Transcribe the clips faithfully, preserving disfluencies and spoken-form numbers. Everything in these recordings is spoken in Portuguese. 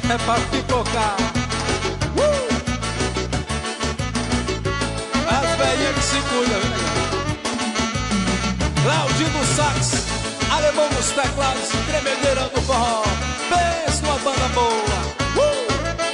é pra pipocar. uh! As velhinhas que se cuidam, viu, negão? Claudinho do sax, Alemão nos teclados, Tremedeira do forró. Pensa numa banda boa. uh!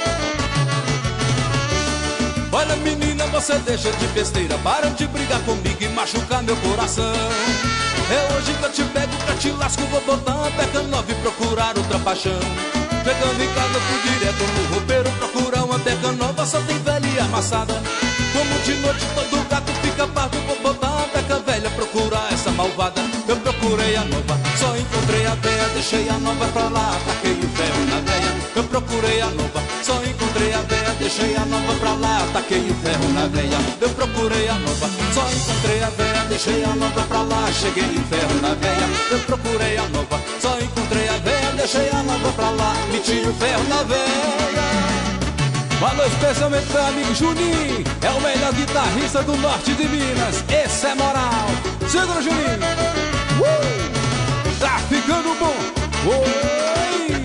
Olha menina, você deixa de besteira, para de brigar comigo e machucar meu coração. É hoje que eu te pego, que eu te lasco, vou botar uma beca nova e procurar outra paixão. Chegando em casa, fui direto no roupeiro procurar uma beca nova, só tem velha e amassada. Como de noite todo gato fica pardo, vou botar uma beca velha, procurar essa malvada. Eu procurei a nova, só encontrei a velha, deixei a nova pra lá, taquei o ferro na velha. Eu procurei a nova, só encontrei a velha, deixei a nova pra lá, taquei o ferro na velha. Eu procurei a nova, só encontrei a velha, deixei a nova pra lá, cheguei o ferro na velha. Eu procurei a nova, só encontrei a velha, deixei a nova pra lá, meti o ferro na velha. Falou especialmente meu amigo Juninho, é o melhor guitarrista do norte de Minas. Esse é moral. Segura, Juninho. Uh! Tá ficando bom. Oi!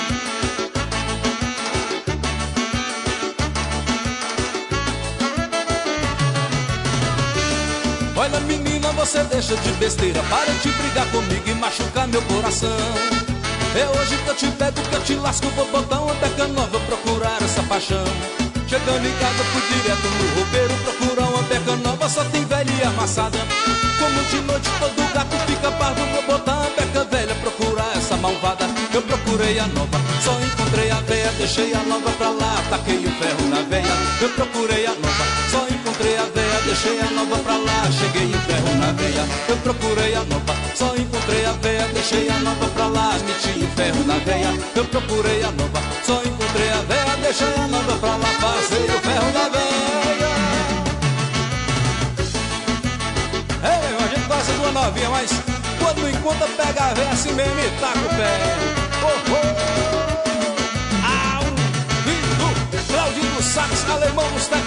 Olha menina, você deixa de besteira, para de brigar comigo e machucar meu coração. É hoje que eu te pego, que eu te lasco, vou botar uma beca nova, procurar essa paixão. Chegando em casa, fui direto no roupeiro procurar uma beca nova, só tem velha e amassada. Como de noite todo gato fica pardo, vou botar uma beca velha, procurar essa malvada. Eu procurei a nova, só encontrei a velha, deixei a nova pra lá, taquei o ferro na velha. Eu procurei a nova, só encontrei a velha, deixei a nova pra lá, cheguei o ferro na veia. Eu procurei a nova, só encontrei a velha, deixei a nova pra lá, meti o ferro na veia. Eu procurei a nova, só encontrei a velha, deixei a nova pra lá, passei o ferro na veia. Ei, a gente gosta de uma novinha, mas quando encontra pega a velha assim mesmo e taca o pé. Oh, oh. Ao vivo, Claudinho do sax, Alemão nos teclados.